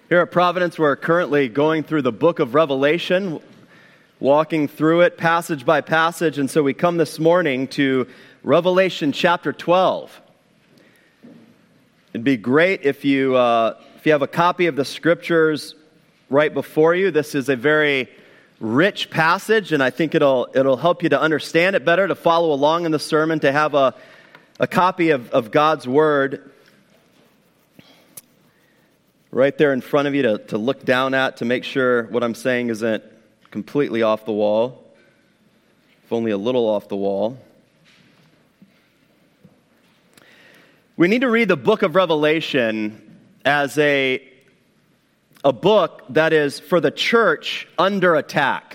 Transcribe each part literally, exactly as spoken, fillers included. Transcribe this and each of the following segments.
Here at Providence, we're currently going through the book of Revelation, walking through it passage by passage, and so we come this morning to Revelation chapter twelve. It'd be great if you uh, if you have a copy of the scriptures right before you. This is a very rich passage, and I think it'll it'll help you to understand it better, to follow along in the sermon, to have a, a copy of, of God's Word right there in front of you to, to look down at, to make sure what I'm saying isn't completely off the wall, if only a little off the wall. We need to read the book of Revelation as a, a book that is for the church under attack.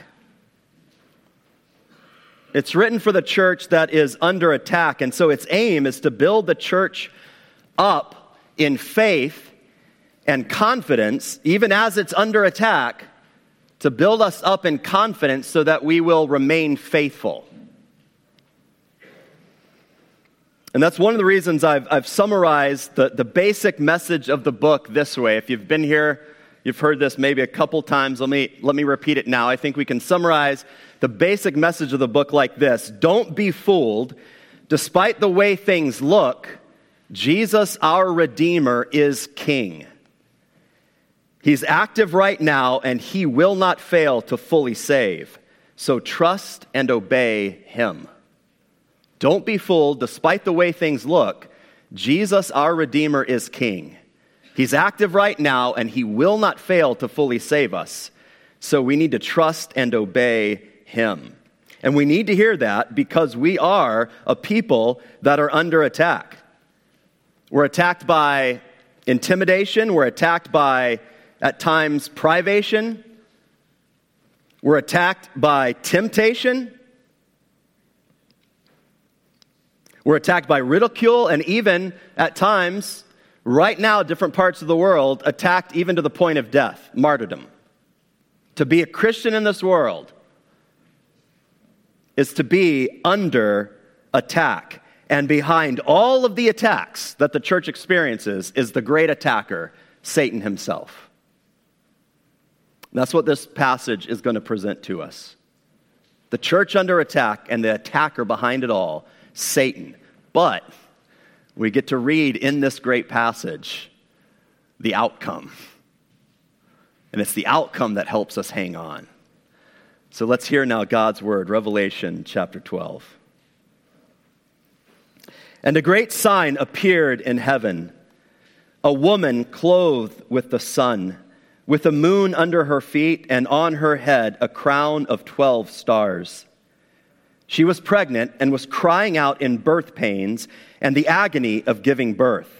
It's written for the church that is under attack, and so its aim is to build the church up in faith and confidence, even as it's under attack, to build us up in confidence so that we will remain faithful. And that's one of the reasons I've, I've summarized the, the basic message of the book this way. If you've been here, you've heard this maybe a couple times. Let me, let me repeat it now. I think we can summarize the basic message of the book like this. Don't be fooled. Despite the way things look, Jesus, our Redeemer, is King. He's active right now, and he will not fail to fully save. So trust and obey him. Don't be fooled. Despite the way things look, Jesus, our Redeemer, is King. He's active right now, and he will not fail to fully save us. So we need to trust and obey him. And we need to hear that because we are a people that are under attack. We're attacked by intimidation. We're attacked by, at times, privation. We're attacked by temptation. We're attacked by ridicule, and even, at times, right now, different parts of the world, attacked even to the point of death, martyrdom. To be a Christian in this world is to be under attack. And behind all of the attacks that the church experiences is the great attacker, Satan himself. That's what this passage is going to present to us. The church under attack and the attacker behind it all, Satan. But we get to read in this great passage the outcome. And it's the outcome that helps us hang on. So let's hear now God's word, Revelation chapter twelve. And a great sign appeared in heaven, a woman clothed with the sun, with the moon under her feet, and on her head a crown of twelve stars. She was pregnant and was crying out in birth pains and the agony of giving birth.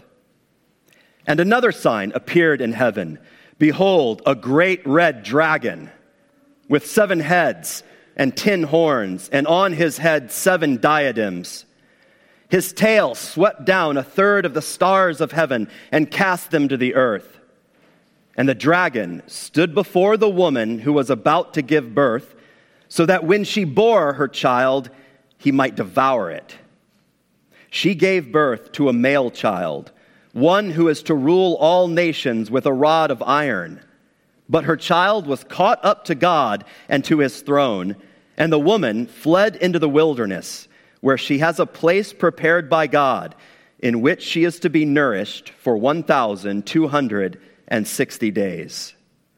And another sign appeared in heaven. Behold, a great red dragon with seven heads and ten horns, and on his head seven diadems. His tail swept down a third of the stars of heaven and cast them to the earth. And the dragon stood before the woman who was about to give birth, so that when she bore her child, he might devour it. She gave birth to a male child, one who is to rule all nations with a rod of iron. But her child was caught up to God and to his throne, and the woman fled into the wilderness, where she has a place prepared by God, in which she is to be nourished for one thousand two hundred sixty days.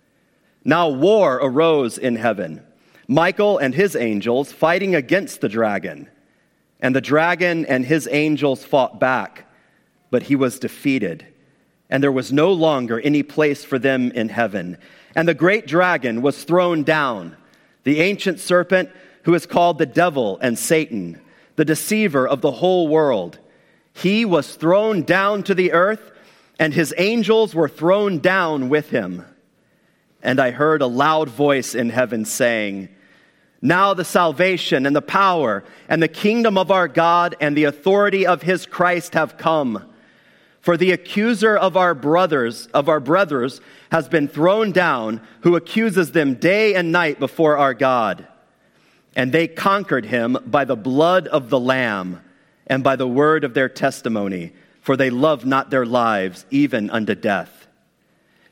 Now war arose in heaven, Michael and his angels fighting against the dragon. And the dragon and his angels fought back, but he was defeated, and there was no longer any place for them in heaven. And the great dragon was thrown down, the ancient serpent who is called the devil and Satan, the deceiver of the whole world. He was thrown down to the earth, and his angels were thrown down with him. And I heard a loud voice in heaven saying, now the salvation and the power and the kingdom of our God and the authority of his Christ have come. For the accuser of our brothers, of our brothers, has been thrown down, who accuses them day and night before our God. And they conquered him by the blood of the Lamb and by the word of their testimony, for they loved not their lives even unto death.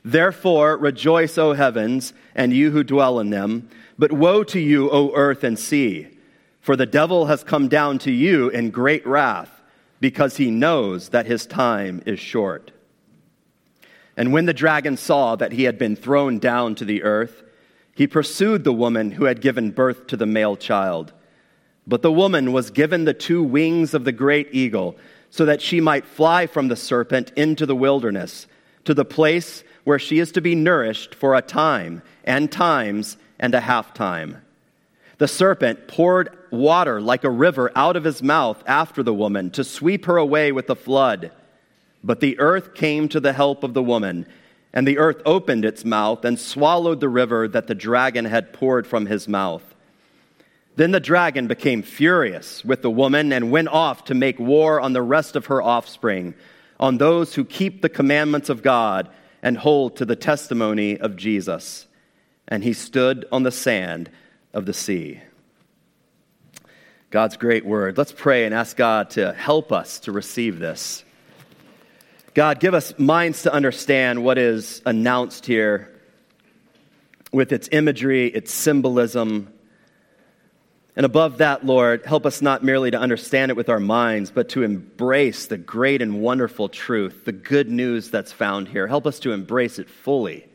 Therefore rejoice, O heavens, and you who dwell in them. But woe to you, O earth and sea, for the devil has come down to you in great wrath, because he knows that his time is short." And when the dragon saw that he had been thrown down to the earth, he pursued the woman who had given birth to the male child. But the woman was given the two wings of the great eagle, so that she might fly from the serpent into the wilderness, to the place where she is to be nourished for a time, and times, and a half time. The serpent poured water like a river out of his mouth after the woman, to sweep her away with the flood. But the earth came to the help of the woman, and the earth opened its mouth and swallowed the river that the dragon had poured from his mouth. Then the dragon became furious with the woman and went off to make war on the rest of her offspring, on those who keep the commandments of God and hold to the testimony of Jesus. And he stood on the sand of the sea. God's great word. Let's pray and ask God to help us to receive this. God, give us minds to understand what is announced here with its imagery, its symbolism. And above that, Lord, help us not merely to understand it with our minds, but to embrace the great and wonderful truth, the good news that's found here. Help us to embrace it fully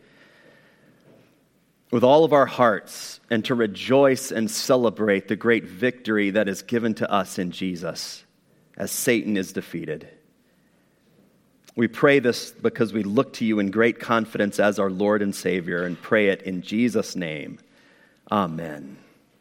with all of our hearts, and to rejoice and celebrate the great victory that is given to us in Jesus as Satan is defeated. We pray this because we look to you in great confidence as our Lord and Savior, and pray it in Jesus' name. Amen.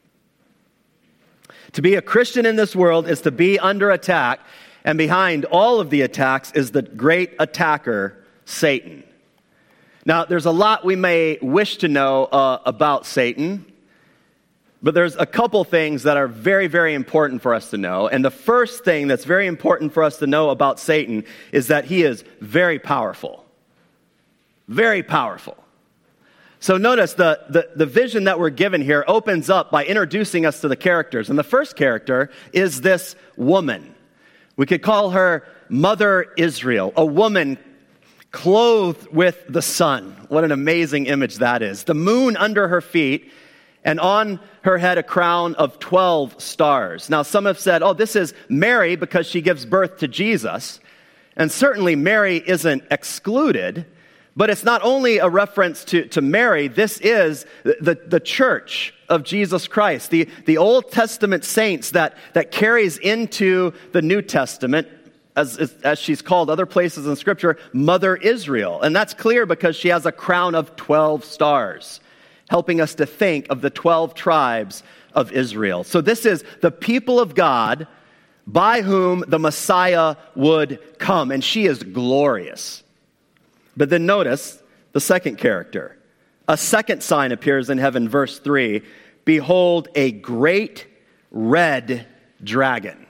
To be a Christian in this world is to be under attack, and behind all of the attacks is the great attacker, Satan. Now, there's a lot we may wish to know uh, about Satan, but there's a couple things that are very, very important for us to know. And the first thing that's very important for us to know about Satan is that he is very powerful. Very powerful. So notice the, the, the vision that we're given here opens up by introducing us to the characters. And the first character is this woman. We could call her Mother Israel, a woman clothed with the sun. What an amazing image that is. The moon under her feet, and on her head a crown of twelve stars. Now some have said, oh, this is Mary because she gives birth to Jesus. And certainly Mary isn't excluded. But it's not only a reference to, to Mary, this is the, the church of Jesus Christ, the, the Old Testament saints that, that carries into the New Testament, as, as she's called other places in Scripture, Mother Israel. And that's clear because she has a crown of twelve stars, helping us to think of the twelve tribes of Israel. So this is the people of God by whom the Messiah would come, and she is glorious. But then notice the second character. A second sign appears in heaven, verse three. Behold, a great red dragon.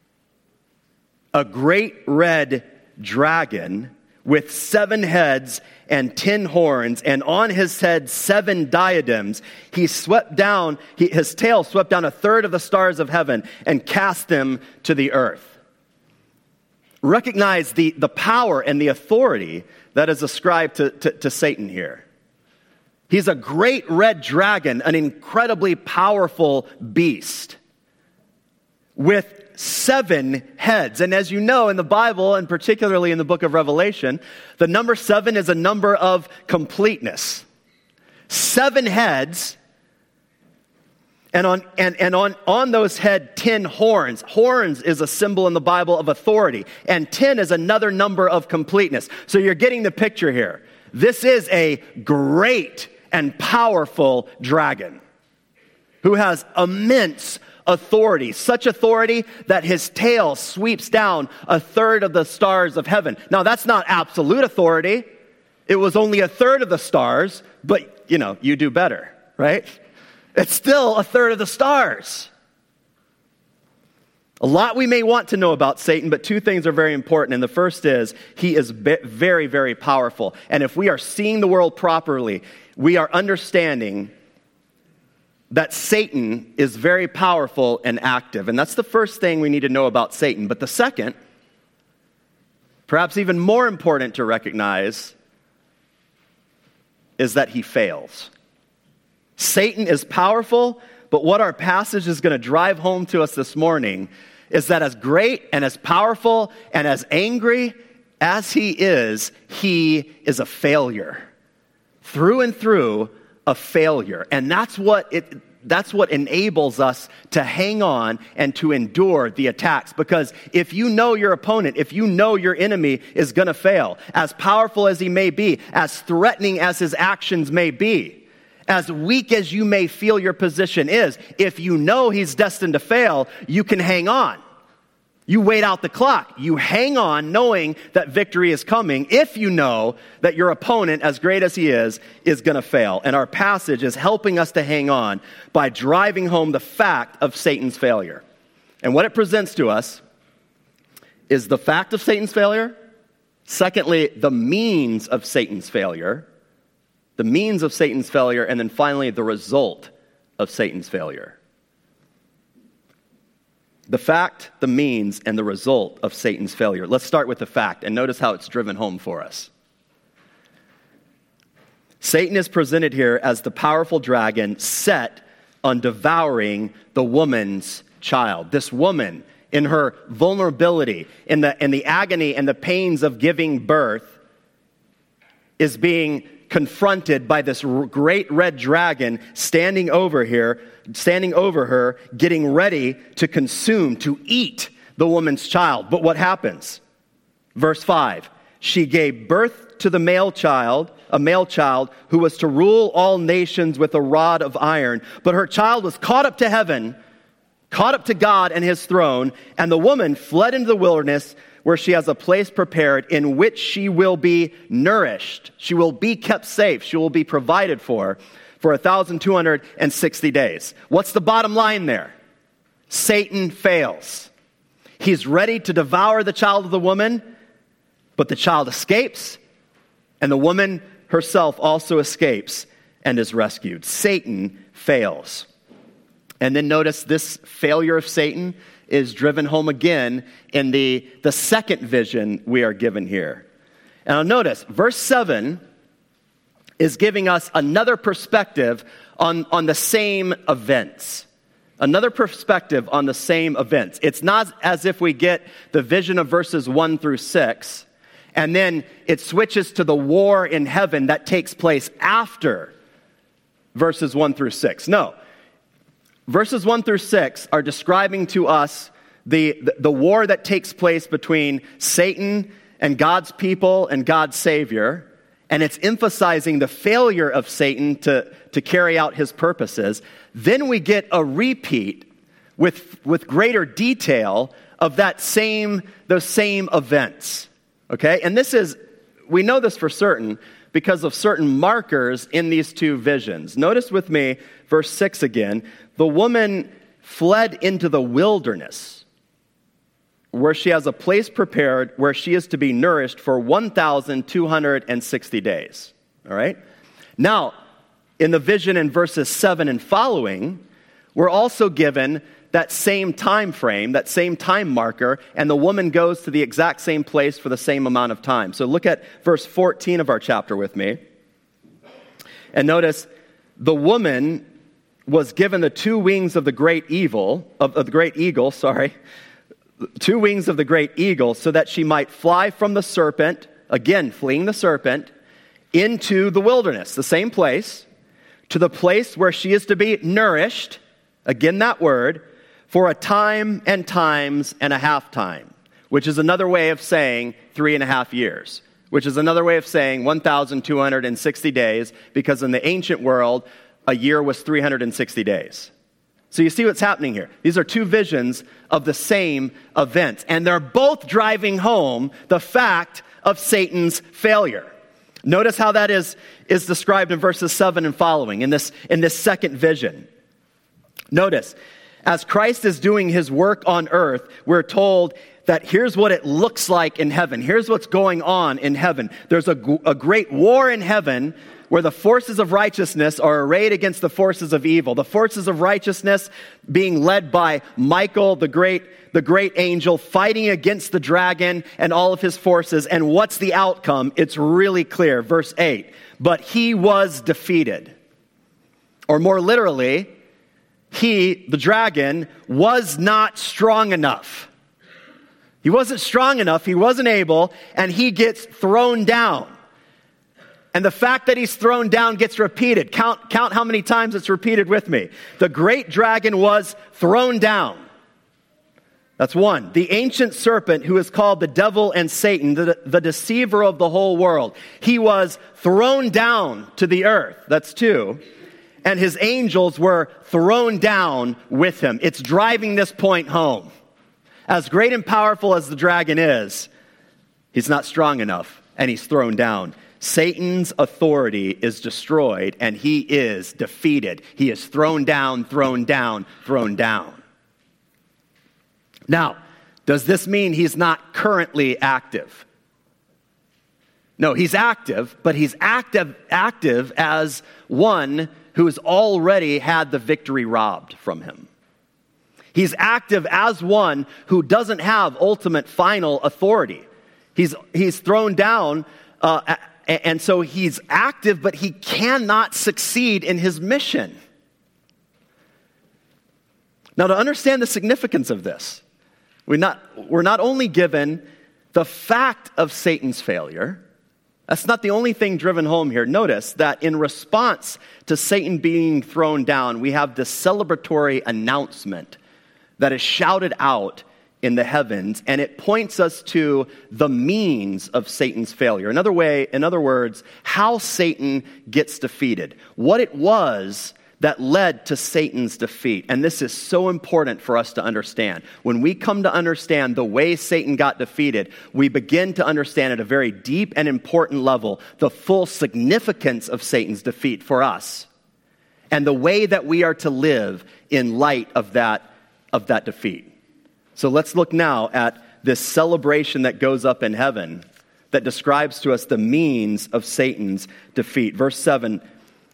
A great red dragon with seven heads and ten horns, and on his head seven diadems. He swept down, he, his tail swept down a third of the stars of heaven and cast them to the earth. Recognize the, the power and the authority that is ascribed to, to, to Satan here. He's a great red dragon, an incredibly powerful beast with seven heads. And as you know, in the Bible, and particularly in the book of Revelation, the number seven is a number of completeness. Seven heads, and on and, and on, on those head ten horns. Horns is a symbol in the Bible of authority, and ten is another number of completeness. So you're getting the picture here. This is a great and powerful dragon who has immense authority, such authority that his tail sweeps down a third of the stars of heaven. Now, that's not absolute authority. It was only a third of the stars, but, you know, you do better, right? It's still a third of the stars. A lot we may want to know about Satan, but two things are very important. And the first is he is very, very powerful. And if we are seeing the world properly, we are understanding that Satan is very powerful and active. And that's the first thing we need to know about Satan. But the second, perhaps even more important to recognize, is that he fails. Satan is powerful, but what our passage is going to drive home to us this morning is that as great and as powerful and as angry as he is, he is a failure. Through and through, a failure. And that's what it that's what enables us to hang on and to endure the attacks. Because if you know your opponent, if you know your enemy is going to fail, as powerful as he may be, as threatening as his actions may be, as weak as you may feel your position is, if you know he's destined to fail, you can hang on. You wait out the clock. You hang on knowing that victory is coming if you know that your opponent, as great as he is, is going to fail. And our passage is helping us to hang on by driving home the fact of Satan's failure. And what it presents to us is the fact of Satan's failure. Secondly, the means of Satan's failure. The means of Satan's failure. And then finally, the result of Satan's failure. The fact, the means, and the result of Satan's failure. Let's start with the fact, and notice how it's driven home for us. Satan is presented here as the powerful dragon set on devouring the woman's child. This woman, in her vulnerability, in the, in the agony and the pains of giving birth, is being confronted by this great red dragon standing over here, standing over her, getting ready to consume, to eat the woman's child. But what happens? Verse five, she gave birth to the male child, a male child who was to rule all nations with a rod of iron. But her child was caught up to heaven, caught up to God and his throne, and the woman fled into the wilderness where she has a place prepared in which she will be nourished. She will be kept safe. She will be provided for for one thousand two hundred sixty days. What's the bottom line there? Satan fails. He's ready to devour the child of the woman, but the child escapes, and the woman herself also escapes and is rescued. Satan fails. And then notice this failure of Satan is driven home again in the, the second vision we are given here. And now notice, verse seven is giving us another perspective on, on the same events. Another perspective on the same events. It's not as if we get the vision of verses one through six, and then it switches to the war in heaven that takes place after verses one through six. No. Verses one through six are describing to us the, the, the war that takes place between Satan and God's people and God's Savior, and it's emphasizing the failure of Satan to, to carry out his purposes. Then we get a repeat with, with greater detail of that same, those same events. Okay? And this is, we know this for certain because of certain markers in these two visions. Notice with me, verse six again. The woman fled into the wilderness, where she has a place prepared where she is to be nourished for one thousand two hundred sixty days. All right? Now, in the vision in verses seven and following, we're also given that same time frame, that same time marker, and the woman goes to the exact same place for the same amount of time. So look at verse fourteen of our chapter with me. And notice, the woman was given the two wings of the great evil, of, of the great eagle, sorry, two wings of the great eagle, so that she might fly from the serpent, again, fleeing the serpent, into the wilderness, the same place, to the place where she is to be nourished, again that word, for a time and times and a half time, which is another way of saying three and a half years, which is another way of saying one thousand two hundred sixty days, because in the ancient world, a year was three hundred sixty days. So you see what's happening here. These are two visions of the same event, and they're both driving home the fact of Satan's failure. Notice how that is, is described in verses seven and following, in this, in this second vision. Notice, as Christ is doing his work on earth, we're told that here's what it looks like in heaven. Here's what's going on in heaven. There's a, a great war in heaven where the forces of righteousness are arrayed against the forces of evil. The forces of righteousness being led by Michael, the great, the great angel, fighting against the dragon and all of his forces. And what's the outcome? It's really clear. Verse eight, but he was defeated. Or more literally, he, the dragon, was not strong enough. He wasn't strong enough, he wasn't able, and he gets thrown down. And the fact that he's thrown down gets repeated. Count, count how many times it's repeated with me. The great dragon was thrown down. That's one. The ancient serpent, who is called the devil and Satan, the, the deceiver of the whole world. He was thrown down to the earth. That's two. And his angels were thrown down with him. It's driving this point home. As great and powerful as the dragon is, he's not strong enough, and he's thrown down. Satan's authority is destroyed, and he is defeated. He is thrown down, thrown down, thrown down. Now, does this mean he's not currently active? No, he's active, but he's active, active as one who has already had the victory robbed from him. He's active as one who doesn't have ultimate final authority. He's, he's thrown down, uh, and so he's active, but he cannot succeed in his mission. Now, to understand the significance of this, we're not, we're not only given the fact of Satan's failure. That's not the only thing driven home here. Notice that in response to Satan being thrown down, we have this celebratory announcement that is shouted out in the heavens, and it points us to the means of Satan's failure. Another way, in other words, how Satan gets defeated. What it was that led to Satan's defeat. And this is so important for us to understand. When we come to understand the way Satan got defeated, we begin to understand at a very deep and important level the full significance of Satan's defeat for us and the way that we are to live in light of that, of that defeat. So let's look now at this celebration that goes up in heaven that describes to us the means of Satan's defeat. Verse seven.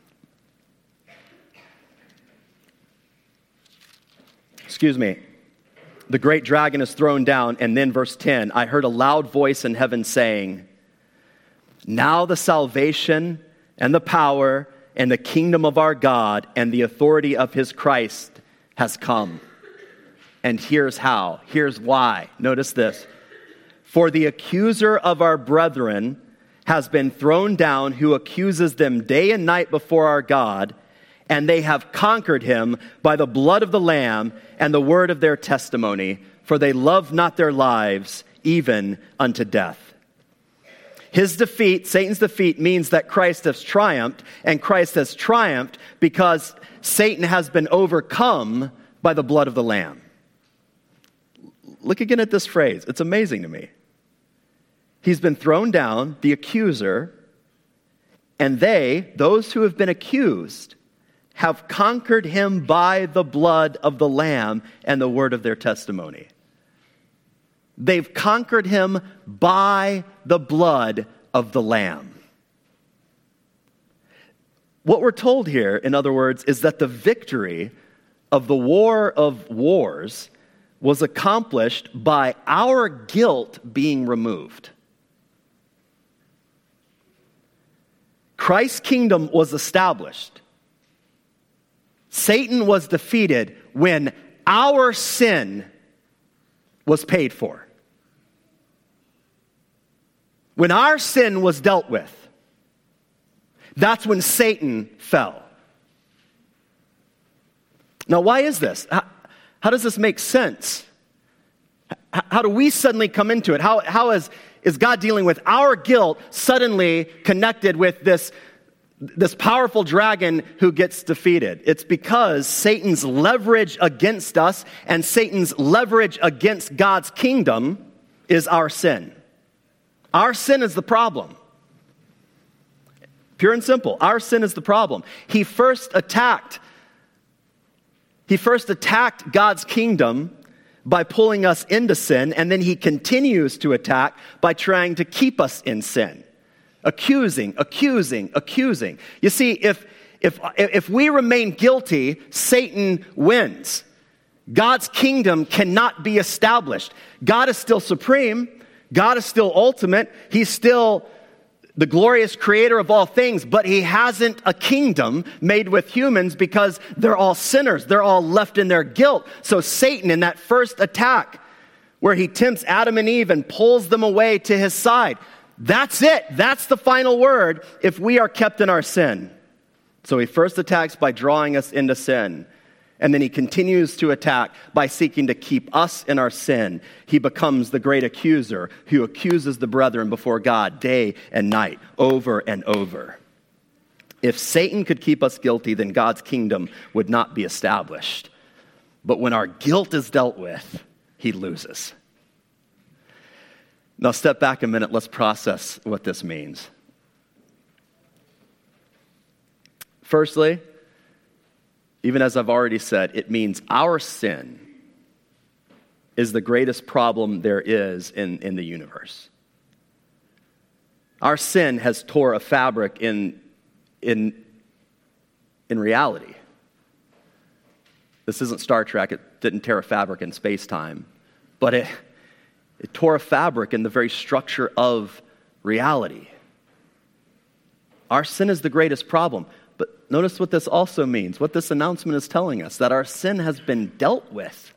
Excuse me. The great dragon is thrown down, and then verse ten, I heard a loud voice in heaven saying, now the salvation and the power and the kingdom of our God and the authority of his Christ has come. And here's how. Here's why. Notice this. For the accuser of our brethren has been thrown down, who accuses them day and night before our God, and they have conquered him by the blood of the Lamb and the word of their testimony, for they love not their lives even unto death. His defeat, Satan's defeat, means that Christ has triumphed, and Christ has triumphed because Satan has been overcome by the blood of the Lamb. Look again at this phrase. It's amazing to me. He's been thrown down, the accuser, and they, those who have been accused, have conquered him by the blood of the Lamb and the word of their testimony. They've conquered him by the blood of the Lamb. What we're told here, in other words, is that the victory of the war of wars was accomplished by our guilt being removed. Christ's kingdom was established. Satan was defeated when our sin was paid for. When our sin was dealt with, that's when Satan fell. Now, why is this? How, how does this make sense? How, how do we suddenly come into it? How, how is, is God dealing with our guilt suddenly connected with this, this powerful dragon who gets defeated? It's because Satan's leverage against us and Satan's leverage against God's kingdom is our sin. Our sin is the problem. Pure and simple. Our sin is the problem. He first attacked, he first attacked God's kingdom by pulling us into sin, and then he continues to attack by trying to keep us in sin. Accusing, accusing, accusing. You see, if if if we remain guilty, Satan wins. God's kingdom cannot be established. God is still supreme. God is still ultimate. He's still the glorious creator of all things, but he hasn't a kingdom made with humans because they're all sinners. They're all left in their guilt. So Satan, in that first attack, where he tempts Adam and Eve and pulls them away to his side, that's it. That's the final word if we are kept in our sin. So he first attacks by drawing us into sin. And then he continues to attack by seeking to keep us in our sin. He becomes the great accuser who accuses the brethren before God day and night, over and over. If Satan could keep us guilty, then God's kingdom would not be established. But when our guilt is dealt with, he loses. Now step back a minute. Let's process what this means. Firstly, even as I've already said, it means our sin is the greatest problem there is in, in the universe. Our sin has tore a fabric in, in, in reality. This isn't Star Trek. It didn't tear a fabric in space-time. But it, it tore a fabric in the very structure of reality. Our sin is the greatest problem. But notice what this also means, what this announcement is telling us, that our sin has been dealt with.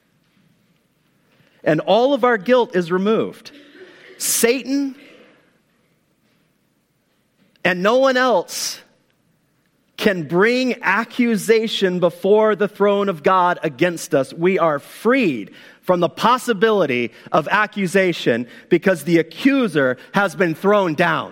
And all of our guilt is removed. Satan and no one else can bring accusation before the throne of God against us. We are freed from the possibility of accusation because the accuser has been thrown down.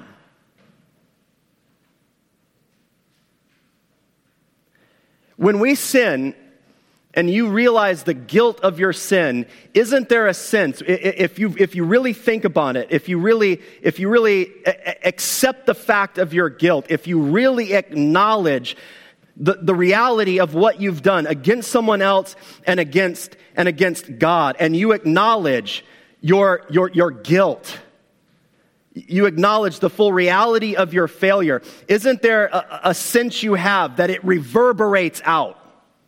When we sin and you realize the guilt of your sin, isn't there a sense, if you if you really think about it, if you really if you really accept the fact of your guilt, if you really acknowledge the, the reality of what you've done against someone else and against and against God, and you acknowledge your your your guilt, you acknowledge the full reality of your failure, isn't there a, a sense you have that it reverberates out?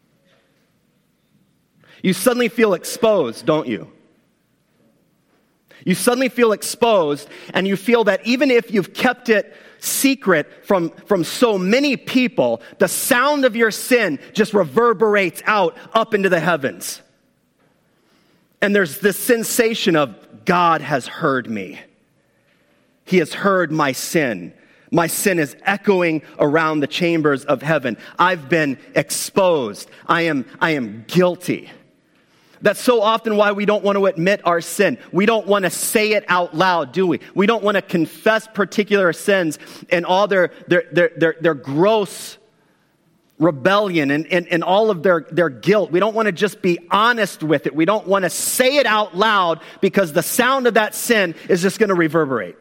You suddenly feel exposed, don't you? You suddenly feel exposed, and you feel that even if you've kept it secret from, from so many people, the sound of your sin just reverberates out up into the heavens. And there's this sensation of, God has heard me. He has heard my sin. My sin is echoing around the chambers of heaven. I've been exposed. I am, I am guilty. That's so often why we don't want to admit our sin. We don't want to say it out loud, do we? We don't want to confess particular sins and all their, their, their, their, their gross rebellion and, and, and all of their, their guilt. We don't want to just be honest with it. We don't want to say it out loud because the sound of that sin is just going to reverberate.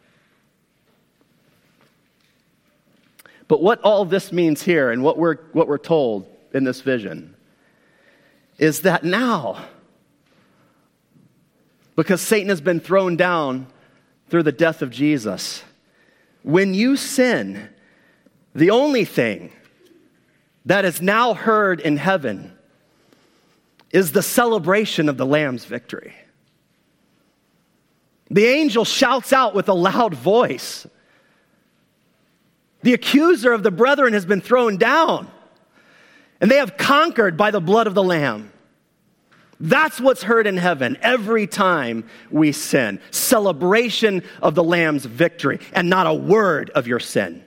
But what all this means here and what we're, what we're told in this vision is that now, because Satan has been thrown down through the death of Jesus, when you sin, the only thing that is now heard in heaven is the celebration of the Lamb's victory. The angel shouts out with a loud voice, the accuser of the brethren has been thrown down, and they have conquered by the blood of the Lamb. That's what's heard in heaven every time we sin. Celebration of the Lamb's victory, and not a word of your sin.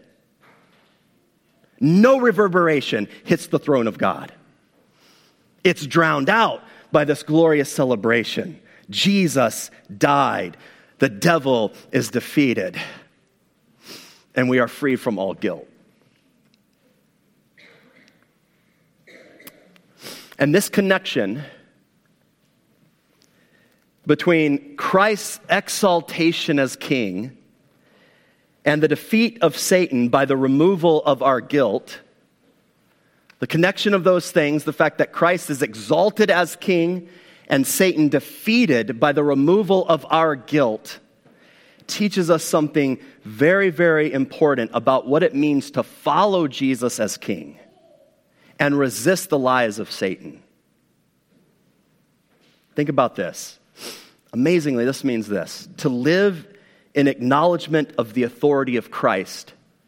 No reverberation hits the throne of God. It's drowned out by this glorious celebration. Jesus died. The devil is defeated. And we are free from all guilt. And this connection between Christ's exaltation as king and the defeat of Satan by the removal of our guilt, the connection of those things, the fact that Christ is exalted as king and Satan defeated by the removal of our guilt teaches us something very, very important about what it means to follow Jesus as King and resist the lies of Satan. Think about this. Amazingly, this means this: to live in acknowledgement of the authority of Christ,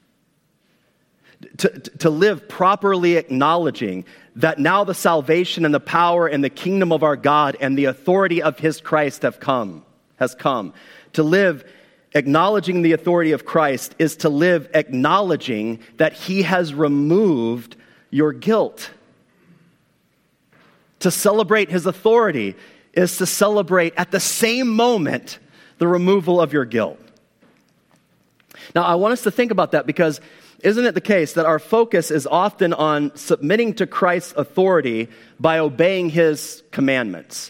to, to live properly acknowledging that now the salvation and the power and the kingdom of our God and the authority of his Christ have come, has come. To live acknowledging the authority of Christ is to live acknowledging that he has removed your guilt. To celebrate his authority is to celebrate at the same moment the removal of your guilt. Now, I want us to think about that, because isn't it the case that our focus is often on submitting to Christ's authority by obeying his commandments?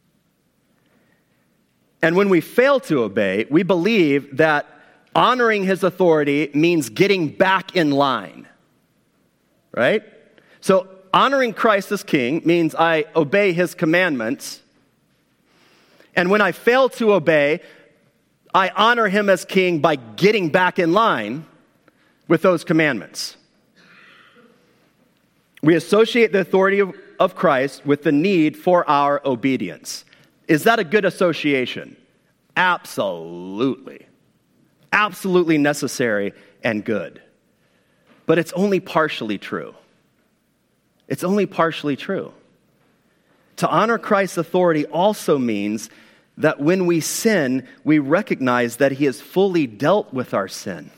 And when we fail to obey, we believe that honoring his authority means getting back in line, right? So honoring Christ as King means I obey his commandments. And when I fail to obey, I honor him as King by getting back in line with those commandments. We associate the authority of, of Christ with the need for our obedience. Is that a good association? Absolutely. Absolutely necessary and good. But it's only partially true. It's only partially true. To honor Christ's authority also means that when we sin, we recognize that he has fully dealt with our sin.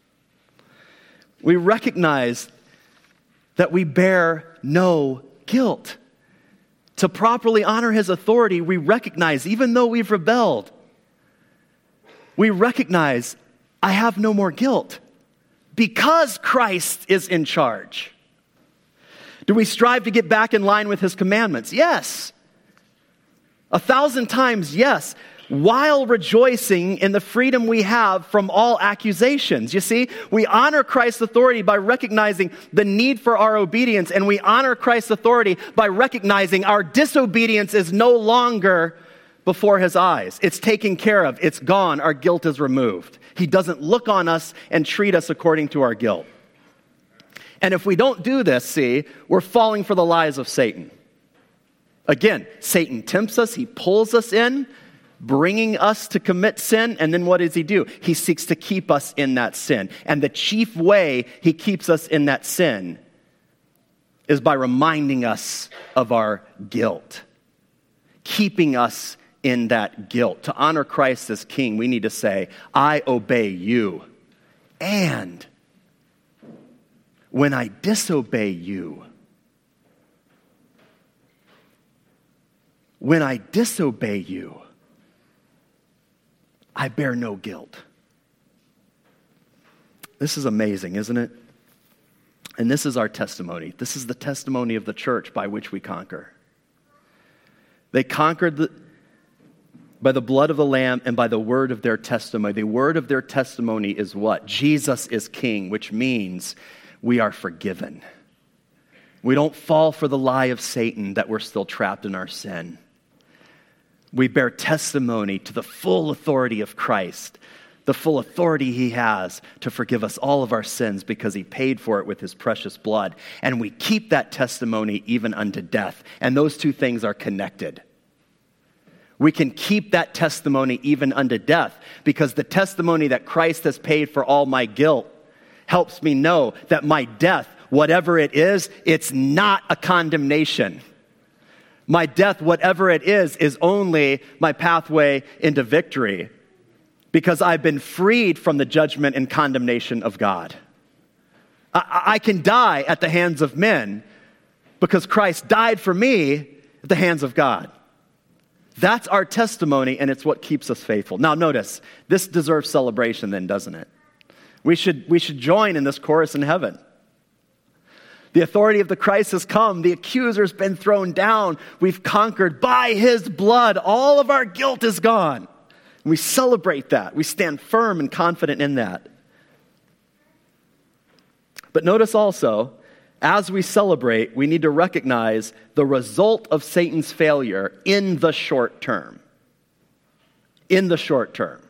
We recognize that we bear no guilt. To properly honor his authority, we recognize, even though we've rebelled, we recognize I have no more guilt because Christ is in charge. Do we strive to get back in line with his commandments? Yes. A thousand times, yes, while rejoicing in the freedom we have from all accusations. You see, we honor Christ's authority by recognizing the need for our obedience, and we honor Christ's authority by recognizing our disobedience is no longer before his eyes. It's taken care of. It's gone. Our guilt is removed. He doesn't look on us and treat us according to our guilt. And if we don't do this, see, we're falling for the lies of Satan. Again, Satan tempts us. He pulls us in, bringing us to commit sin. And then what does he do? He seeks to keep us in that sin. And the chief way he keeps us in that sin is by reminding us of our guilt, keeping us in that guilt. To honor Christ as King, we need to say, I obey you. And when I disobey you, when I disobey you, I bear no guilt. This is amazing, isn't it? And this is our testimony. This is the testimony of the church by which we conquer. They conquered the, by the blood of the Lamb and by the word of their testimony. The word of their testimony is what? Jesus is King, which means we are forgiven. We don't fall for the lie of Satan that we're still trapped in our sin. We bear testimony to the full authority of Christ, the full authority he has to forgive us all of our sins because he paid for it with his precious blood. And we keep that testimony even unto death. And those two things are connected. We can keep that testimony even unto death because the testimony that Christ has paid for all my guilt helps me know that my death, whatever it is, it's not a condemnation. My death, whatever it is, is only my pathway into victory because I've been freed from the judgment and condemnation of God. I, I can die at the hands of men because Christ died for me at the hands of God. That's our testimony, and it's what keeps us faithful. Now, notice, this deserves celebration then, doesn't it? We should, we should join in this chorus in heaven. The authority of the Christ has come. The accuser's been thrown down. We've conquered by his blood. All of our guilt is gone. And we celebrate that. We stand firm and confident in that. But notice also, as we celebrate, we need to recognize the result of Satan's failure in the short term. In the short term.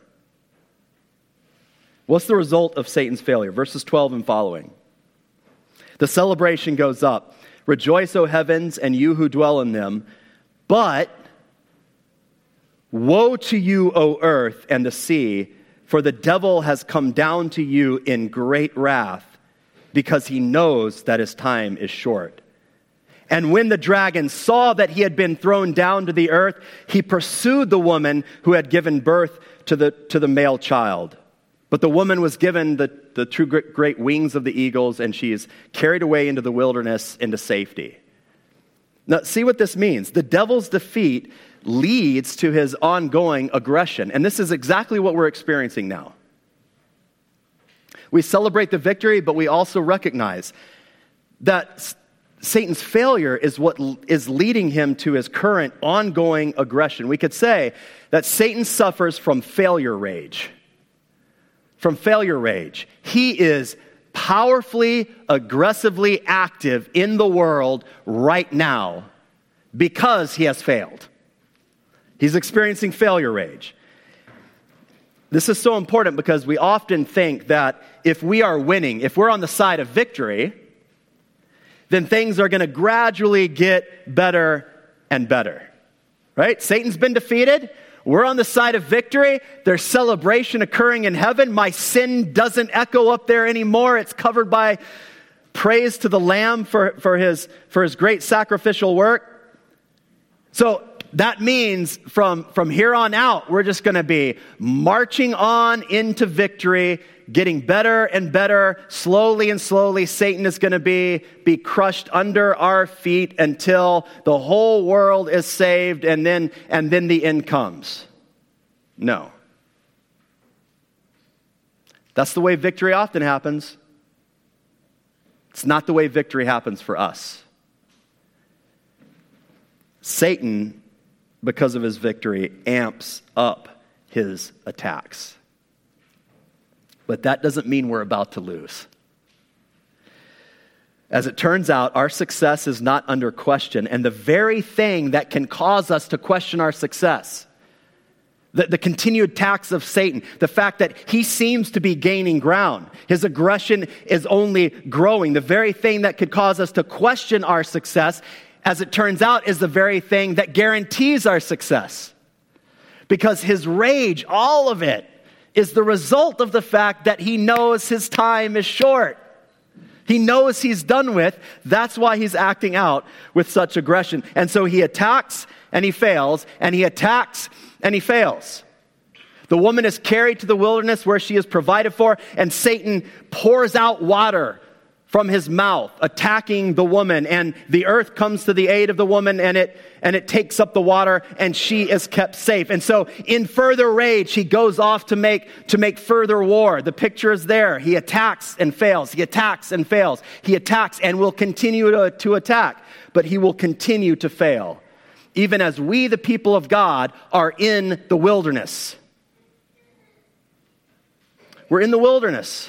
What's the result of Satan's failure? Verses twelve and following. The celebration goes up. Rejoice, O heavens, and you who dwell in them. But woe to you, O earth and the sea, for the devil has come down to you in great wrath, because he knows that his time is short. And when the dragon saw that he had been thrown down to the earth, he pursued the woman who had given birth to the, to the male child. But the woman was given the, the true great wings of the eagles, and she is carried away into the wilderness into safety. Now, see what this means. The devil's defeat leads to his ongoing aggression. And this is exactly what we're experiencing now. We celebrate the victory, but we also recognize that Satan's failure is what is leading him to his current ongoing aggression. We could say that Satan suffers from failure rage. From failure rage. He is powerfully, aggressively active in the world right now because he has failed. He's experiencing failure rage. This is so important because we often think that if we are winning, if we're on the side of victory, then things are going to gradually get better and better. Right? Satan's been defeated. We're on the side of victory. There's celebration occurring in heaven. My sin doesn't echo up there anymore. It's covered by praise to the Lamb for, for his, for his great sacrificial work. So that means from, from here on out, we're just going to be marching on into victory, getting better and better. Slowly and slowly, Satan is going to be, be crushed under our feet until the whole world is saved, and then, and then the end comes. No. That's the way victory often happens. It's not the way victory happens for us. Satan, because of his victory, amps up his attacks. But that doesn't mean we're about to lose. As it turns out, our success is not under question, and the very thing that can cause us to question our success, the, the continued attacks of Satan, the fact that he seems to be gaining ground, his aggression is only growing, the very thing that could cause us to question our success, as it turns out, is the very thing that guarantees our success. Because his rage, all of it, is the result of the fact that he knows his time is short. He knows he's done with. That's why he's acting out with such aggression. And so he attacks and he fails, and he attacks and he fails. The woman is carried to the wilderness where she is provided for, and Satan pours out water from his mouth, attacking the woman, and the earth comes to the aid of the woman, and it and it takes up the water, and she is kept safe. And so in further rage, he goes off to make to make further war. The picture is there. He attacks and fails. He attacks and fails. He attacks and will continue to, to attack, but he will continue to fail, even as we, the people of God, are in the wilderness. We're in the wilderness.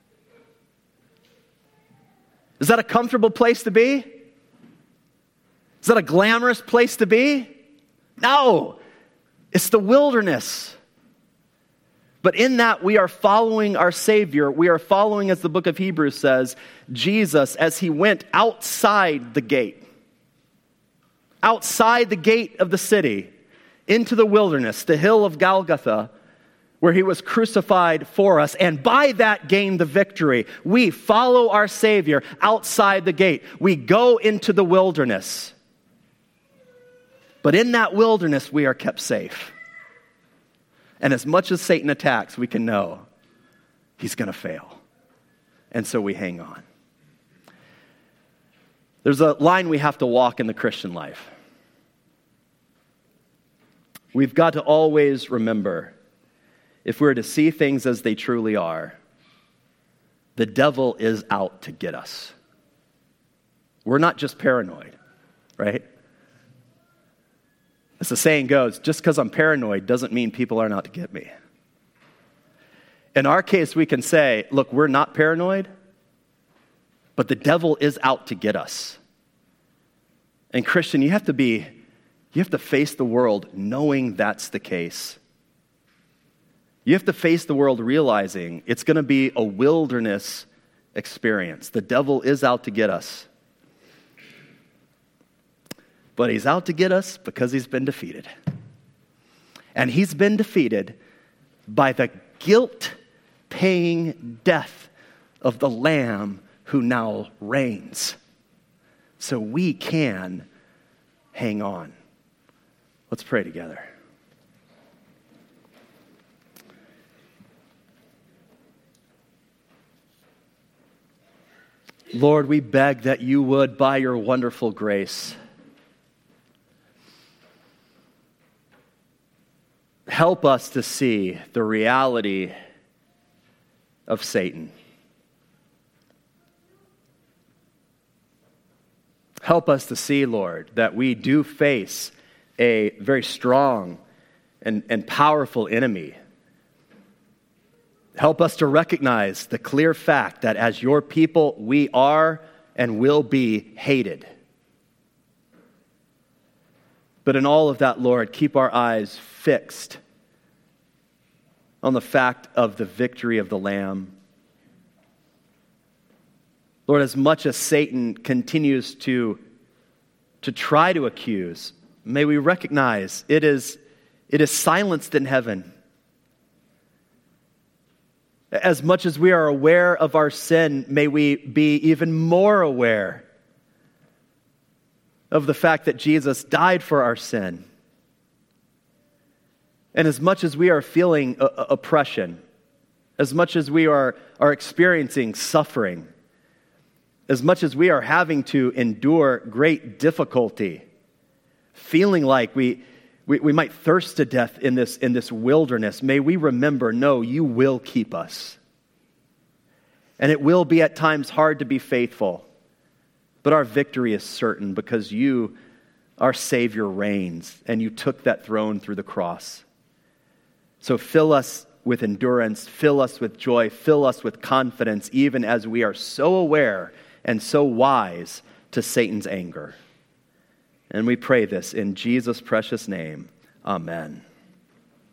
Is that a comfortable place to be? Is that a glamorous place to be? No, it's the wilderness. But in that, we are following our Savior. We are following, as the book of Hebrews says, Jesus as he went outside the gate. Outside the gate of the city, into the wilderness, the hill of Golgotha, where he was crucified for us, and by that gained the victory. We follow our Savior outside the gate. We go into the wilderness. But in that wilderness, we are kept safe. And as much as Satan attacks, we can know he's going to fail. And so we hang on. There's a line we have to walk in the Christian life. We've got to always remember, if we're to see things as they truly are, the devil is out to get us. We're not just paranoid, right? As the saying goes, just because I'm paranoid doesn't mean people aren't out to get me. In our case, we can say, look, we're not paranoid. but the devil is out to get us. And Christian, you have to be, you have to face the world knowing that's the case. You have to face the world realizing it's going to be a wilderness experience. The devil is out to get us. But he's out to get us because he's been defeated. And he's been defeated by the guilt-paying death of the Lamb who now reigns. So we can hang on. Let's pray together. Lord, we beg that you would, by your wonderful grace, help us to see the reality of Satan. Help us to see, Lord, that we do face a very strong and, and powerful enemy. Help us to recognize the clear fact that as your people, we are and will be hated. But in all of that, Lord, keep our eyes fixed on the fact of the victory of the Lamb. Lord, as much as Satan continues to, to try to accuse, may we recognize it is, it is silenced in heaven. As much as we are aware of our sin, may we be even more aware of the fact that Jesus died for our sin. And as much as we are feeling uh, oppression, as much as we are, are experiencing suffering, as much as we are having to endure great difficulty, feeling like we, we, we might thirst to death in this, in this wilderness, may we remember, no, you will keep us. And it will be at times hard to be faithful, but our victory is certain because you, our Savior, reigns, and you took that throne through the cross. So fill us with endurance, fill us with joy, fill us with confidence, even as we are so aware and so wise to Satan's anger. And we pray this in Jesus' precious name. Amen.